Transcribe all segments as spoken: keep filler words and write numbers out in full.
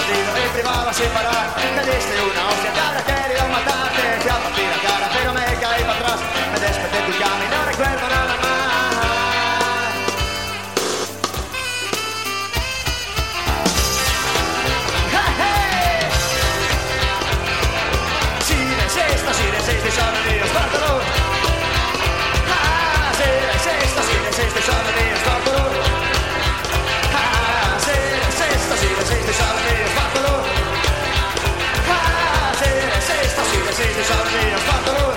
mordido y privaba sin parar. Me diste una hostia que ahora he querido matarte. Fui a partir la cara pero me caí para atrás. Me desperté en tu cama y no recuerdo nada más. Si resistes solo Dios, pártalo. Ah, si resistes, si resistes solo Dios, pártalo. Ah, si resistes, si resistes solo Dios, pártalo. Ah, si resistes, si resistes solo Dios, pártalo.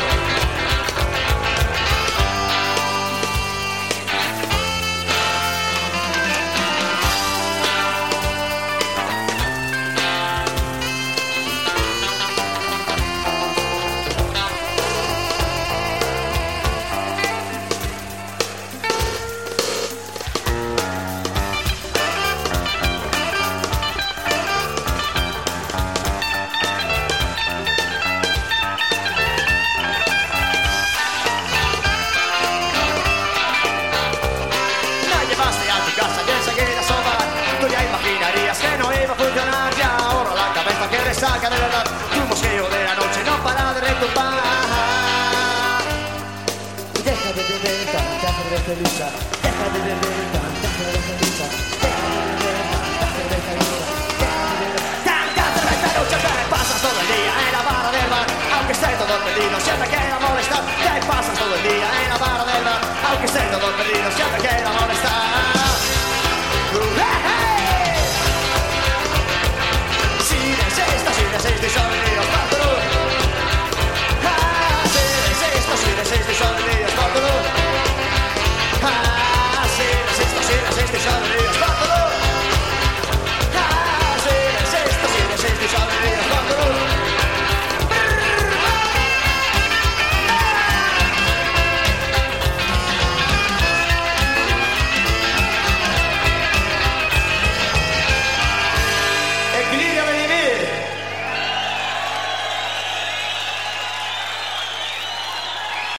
Saca de verdad, tu mosqueo de la noche no para de retumbar. Deja de beber, deja de beber, deja de beber.